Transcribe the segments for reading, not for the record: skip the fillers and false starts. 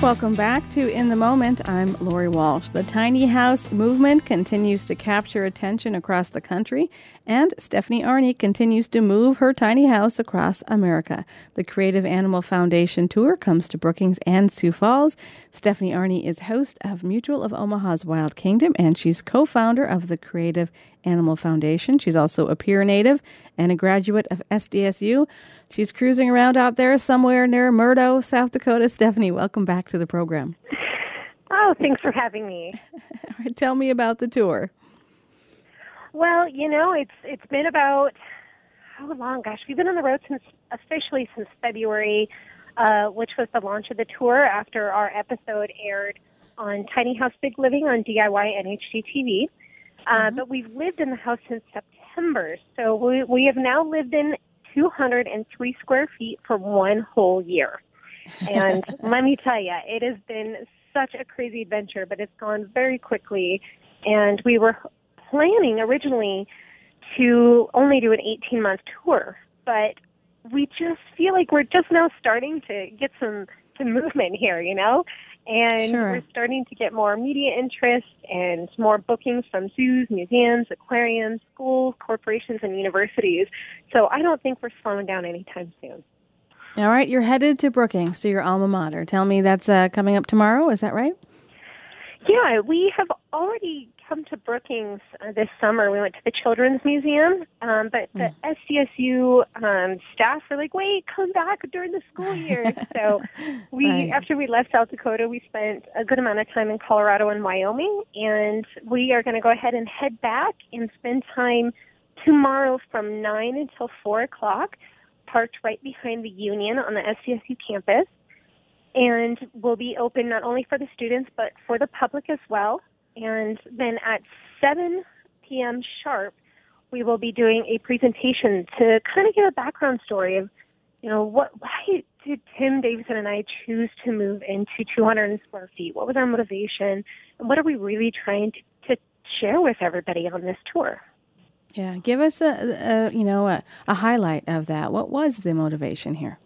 Welcome back to In the Moment. I'm Lori Walsh. The tiny house movement continues to capture attention across the country, and Stephanie Arney continues to move her tiny house across America. The Creative Animal Foundation Tour comes to Brookings and Sioux Falls. Stephanie Arney is host of Mutual of Omaha's Wild Kingdom, and she's co-founder of the Creative Animal Foundation. She's also a peer native and a graduate of SDSU. She's cruising around out there somewhere near Murdo, South Dakota. Stephanie, welcome back to the program. Oh, thanks for having me. All right, tell me about the tour. Well, it's been about, how long? Gosh, we've been on the road officially since February, which was the launch of the tour after our episode aired on Tiny House Big Living on DIY and HGTV. But we've lived in the house since September, so we have now lived in 203 square feet for one whole year. And let me tell you, it has been such a crazy adventure, but it's gone very quickly. And we were planning originally to only do an 18-month tour, but we just feel like we're just now starting to get some movement here, And Sure. We're starting to get more media interest and more bookings from zoos, museums, aquariums, schools, corporations, and universities. So I don't think we're slowing down anytime soon. All right, you're headed to Brookings, to your alma mater. Tell me that's coming up tomorrow, is that right? Yeah, we have already come to Brookings this summer. We went to the Children's Museum, but the SDSU staff were like, wait, come back during the school year. So after we left South Dakota, we spent a good amount of time in Colorado and Wyoming, and we are going to go ahead and head back and spend time tomorrow from 9 until 4 o'clock, parked right behind the Union on the SDSU campus. And will be open not only for the students, but for the public as well. And then at 7 p.m. sharp, we will be doing a presentation to kind of give a background story of, why did Tim Davidson and I choose to move into 200 square feet? What was our motivation? And what are we really trying to share with everybody on this tour? Yeah, give us a highlight of that. What was the motivation here?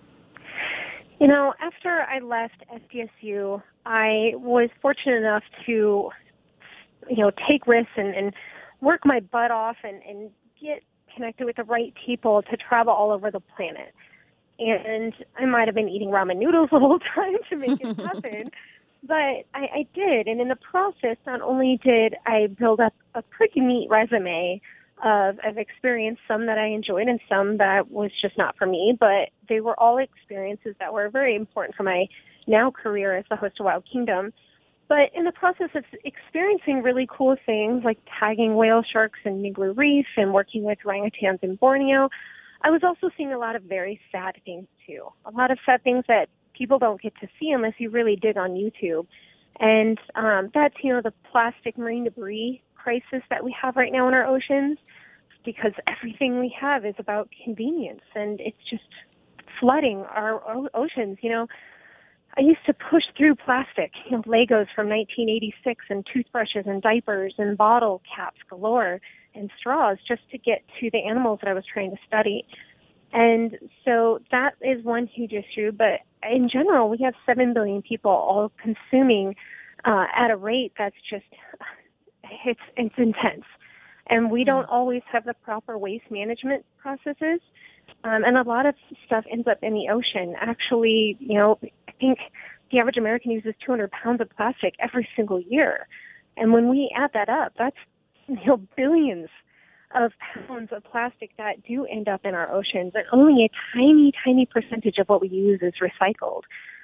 After I left SDSU, I was fortunate enough to, take risks and work my butt off and get connected with the right people to travel all over the planet. And I might have been eating ramen noodles the whole time to make it happen, but I did. And in the process, not only did I build up a pretty neat resume of experience, some that I enjoyed and some that was just not for me, but they were all experiences that were very important for my now career as the host of Wild Kingdom. But in the process of experiencing really cool things like tagging whale sharks in Migloo Reef and working with orangutans in Borneo, I was also seeing a lot of very sad things too. A lot of sad things that people don't get to see unless you really dig on YouTube. And that's, the plastic marine debris crisis that we have right now in our oceans, because everything we have is about convenience, and it's just flooding our oceans. I used to push through plastic, Legos from 1986 and toothbrushes and diapers and bottle caps galore and straws just to get to the animals that I was trying to study. And so that is one huge issue. But in general, we have 7 billion people all consuming at a rate that's just, it's intense. And we don't always have the proper waste management processes. And a lot of stuff ends up in the ocean. Actually, I think the average American uses 200 pounds of plastic every single year. And when we add that up, that's, billions of pounds of plastic that do end up in our oceans. And only a tiny, tiny percentage of what we use is recycled.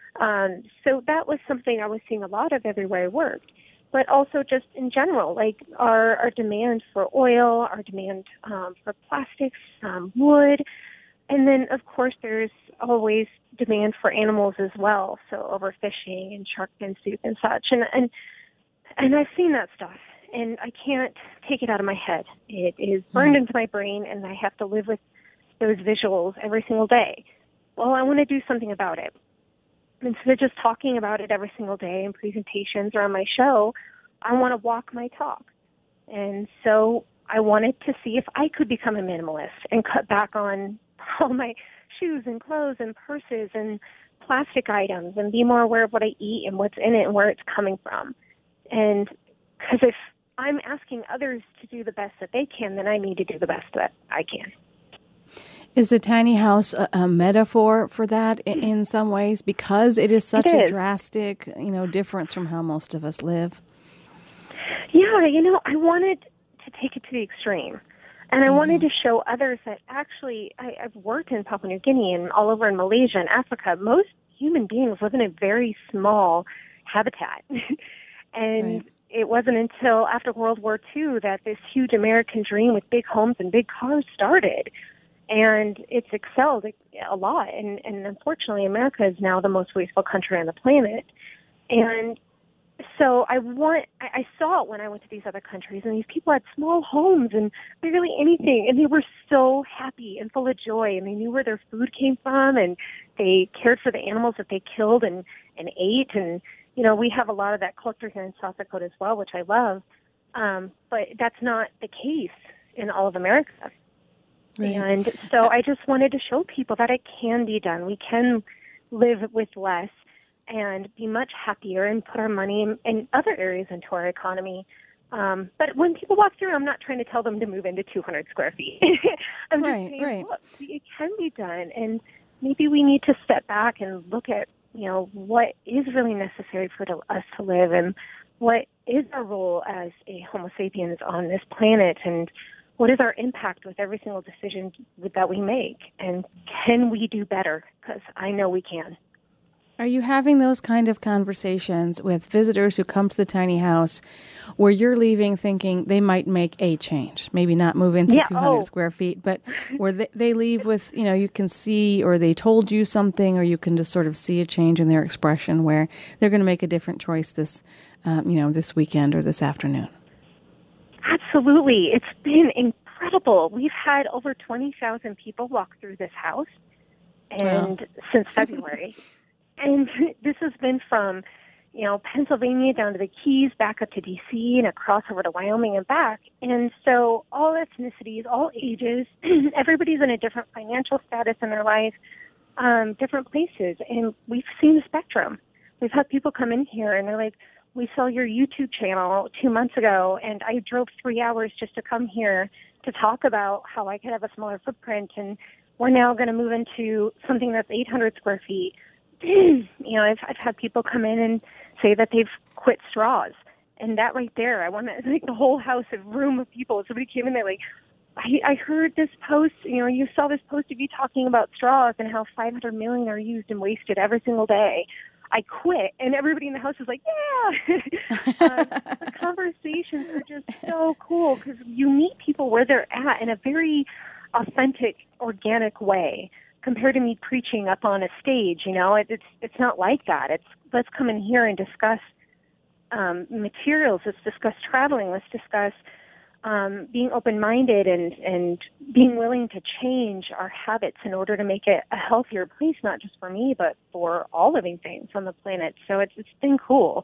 So that was something I was seeing a lot of everywhere I worked. But also just in general, like our demand for oil, our demand for plastics, wood, and then, of course, there's always demand for animals as well, so overfishing and shark fin soup and such. And I've seen that stuff, and I can't take it out of my head. It is burned into my brain, and I have to live with those visuals every single day. Well, I want to do something about it. Instead of just talking about it every single day in presentations or on my show, I want to walk my talk. And so I wanted to see if I could become a minimalist and cut back on all my shoes and clothes and purses and plastic items and be more aware of what I eat and what's in it and where it's coming from. And because if I'm asking others to do the best that they can, then I need to do the best that I can. Is the tiny house a metaphor for that in some ways, because it is such a drastic, difference from how most of us live? Yeah, I wanted to take it to the extreme. And I wanted to show others that actually, I've worked in Papua New Guinea and all over in Malaysia and Africa. Most human beings live in a very small habitat. And it wasn't until after World War II that this huge American dream with big homes and big cars started. And it's excelled a lot. And unfortunately, America is now the most wasteful country on the planet. And so I saw it when I went to these other countries, and these people had small homes and barely anything, and they were so happy and full of joy, and they knew where their food came from, and they cared for the animals that they killed and ate. And, we have a lot of that culture here in South Dakota as well, which I love. But that's not the case in all of America. Right. And so I just wanted to show people that it can be done. We can live with less and be much happier and put our money in other areas into our economy. But when people walk through, I'm not trying to tell them to move into 200 square feet. I'm just saying, look, it can be done. And maybe we need to step back and look at, what is really necessary for us to live, and what is our role as a Homo sapiens on this planet, and what is our impact with every single decision that we make? And can we do better? Because I know we can. Are you having those kind of conversations with visitors who come to the tiny house where you're leaving thinking they might make a change, maybe not move into 200 square feet, but where they leave with, you can see, or they told you something, or you can just sort of see a change in their expression where they're going to make a different choice this weekend or this afternoon? Absolutely. It's been incredible. We've had over 20,000 people walk through this house since February. And this has been from, Pennsylvania down to the Keys, back up to D.C., and across over to Wyoming and back. And so all ethnicities, all ages, everybody's in a different financial status in their life, different places. And we've seen the spectrum. We've had people come in here and they're like, we saw your YouTube channel 2 months ago, and I drove 3 hours just to come here to talk about how I could have a smaller footprint, and we're now going to move into something that's 800 square feet. I've had people come in and say that they've quit straws, and that right there, I want to the whole house, a room of people. Somebody came in there like, I heard this post. You saw this post of you talking about straws and how 500 million are used and wasted every single day. I quit, and everybody in the house was like, yeah. The conversations are just so cool because you meet people where they're at in a very authentic, organic way. Compared to me preaching up on a stage, it's not like that. It's let's come in here and discuss materials. Let's discuss traveling. Let's discuss being open-minded and being willing to change our habits in order to make it a healthier place, not just for me, but for all living things on the planet. So it's been cool.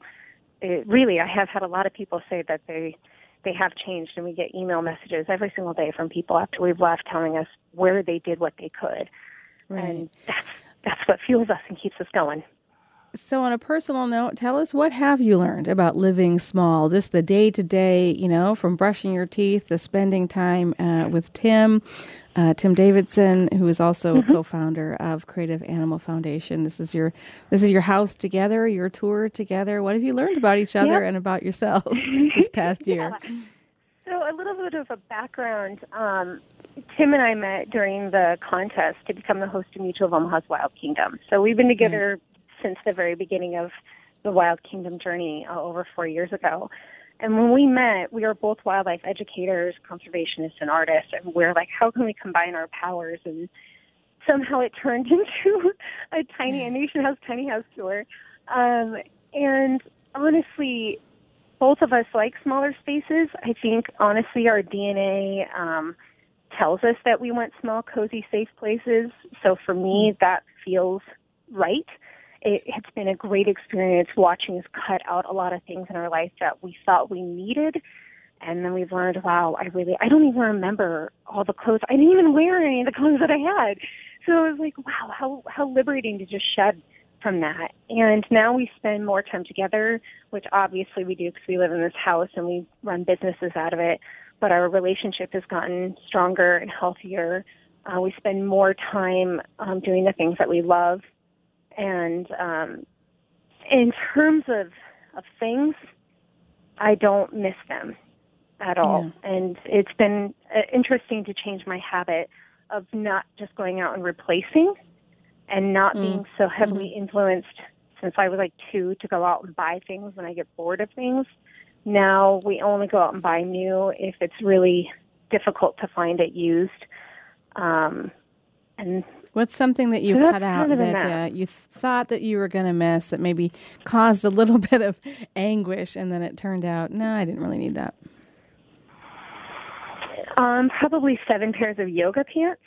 I have had a lot of people say that they have changed, and we get email messages every single day from people after we've left telling us where they did what they could. Right. And that's what fuels us and keeps us going. So on a personal note, tell us, what have you learned about living small? Just the day-to-day, from brushing your teeth to spending time with Tim Davidson, who is also co-founder of Creative Animal Foundation. This is your house together, your tour together. What have you learned about each other and about yourselves this past year? So a little bit of a background. Tim and I met during the contest to become the host of Mutual of Omaha's Wild Kingdom. So we've been together since the very beginning of the Wild Kingdom journey over 4 years ago. And when we met, we were both wildlife educators, conservationists, and artists. And we're like, how can we combine our powers? And somehow it turned into a Nation House Tiny House tour. And honestly, both of us like smaller spaces. I think, honestly, our DNA tells us that we want small, cozy, safe places. So for me, that feels right. It's been a great experience watching us cut out a lot of things in our life that we thought we needed. And then we've learned, wow, I don't even remember all the clothes. I didn't even wear any of the clothes that I had. So it was like, wow, how liberating to just shed from that. And now we spend more time together, which obviously we do because we live in this house and we run businesses out of it. But our relationship has gotten stronger and healthier. We spend more time doing the things that we love. And in terms of things, I don't miss them at all. Yeah. And it's been interesting to change my habit of not just going out and replacing and not being so heavily influenced since I was like 2 to go out and buy things when I get bored of things. Now we only go out and buy new if it's really difficult to find it used. And what's something that you cut out that you thought that you were going to miss that maybe caused a little bit of anguish, and then it turned out, no, I didn't really need that? Probably 7 pairs of yoga pants.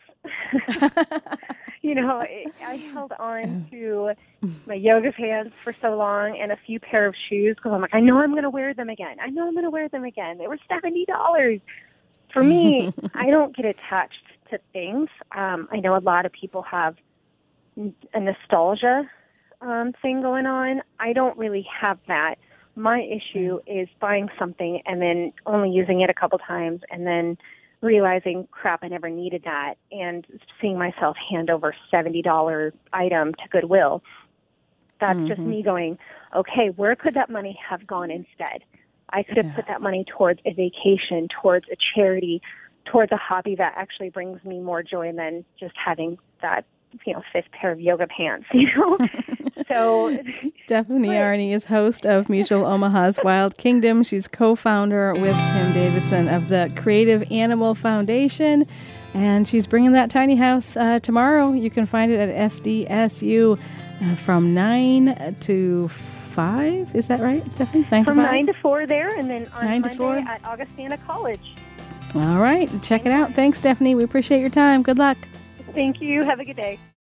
I held on to my yoga pants for so long and a few pair of shoes because I'm like, I know I'm going to wear them again. They were $70. For me, I don't get attached to things. I know a lot of people have a nostalgia thing going on. I don't really have that. My issue is buying something and then only using it a couple times and then realizing, crap, I never needed that, and seeing myself hand over a $70 item to Goodwill. That's just me going, okay, where could that money have gone instead? I could have put that money towards a vacation, towards a charity, towards a hobby that actually brings me more joy than just having that, 5th pair of yoga pants, So Stephanie Arney is host of Mutual Omaha's Wild Kingdom. She's co-founder with Tim Davidson of the Creative Animal Foundation, and she's bringing that tiny house tomorrow. You can find it at SDSU from 9 to 5. Is that right, Stephanie? 9 from to 5? 9 to 4 there, and then on 9 to Monday 4 at Augustana College. All right. Check it out. Thanks, Stephanie. We appreciate your time. Good luck. Thank you. Have a good day.